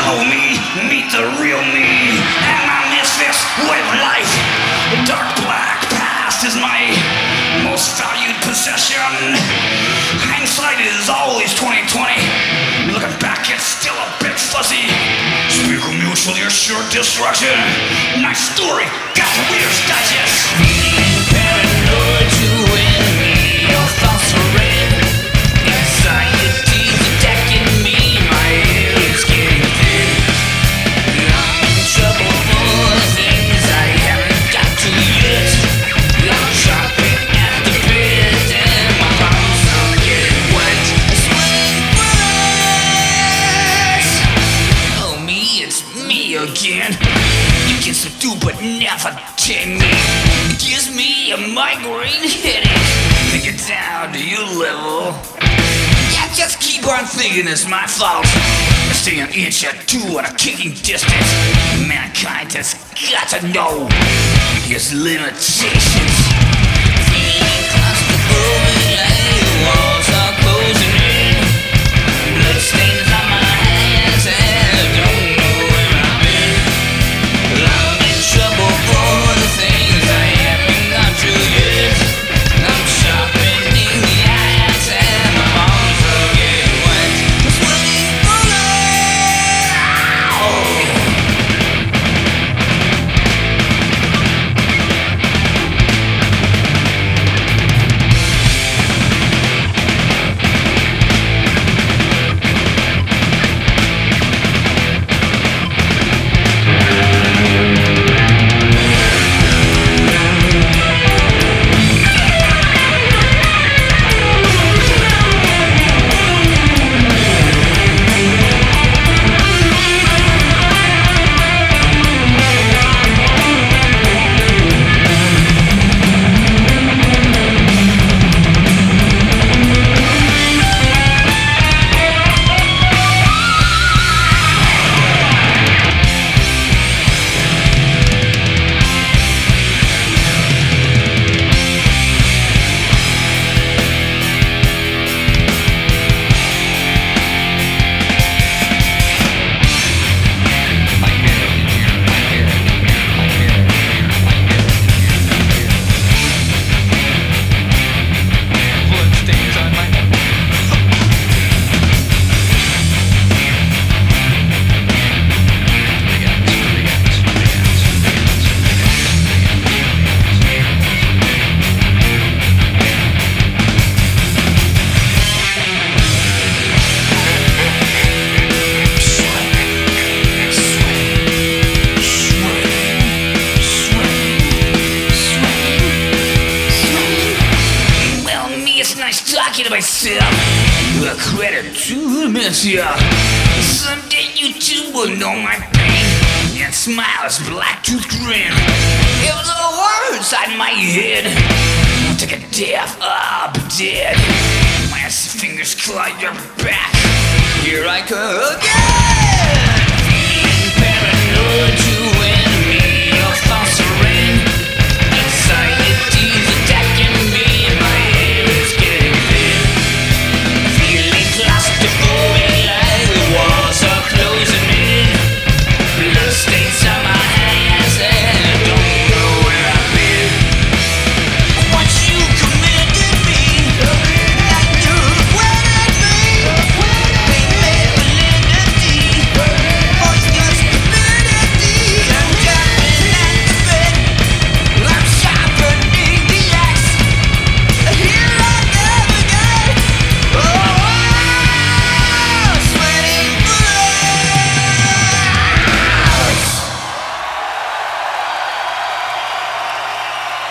Oh me, meet the real me, and my misfits way of life. The dark black past is my most valued possession. Hindsight is always 20/20. Looking back, it's still a bit fuzzy. Speak of mutual, your sure destruction. Nice story, got the Reader's Digest. Paranoid to win me, your thoughts are red. Anxiety's attacking me, my hair is getting thin. I'm in trouble for the things I haven't got to yet. I'm shopping at the bit and my palms are getting wet. Sweating bullets. Oh me, it's me again. You can subdue but never tame me. It gives me a migraine headache. Think it down to your level. Yeah, just keep on thinking it's my fault. I stay an inch or two at a kicking distance. Mankind has got to know his limitations. Feeling claustrophobic like the walls are closing in. Blood stains on my hands and I don't know where I've been. I'm in trouble for the things I haven't gone through yet. I'm shopping in the ass and my palms are getting wet. I'm sweating bullets. Talking to myself, a credit to dementia. Someday you too will know my pain and smile as black tooth grin. If the words inside my head I'll take a death, I'll be dead. My fingers claw your back. Here I come again.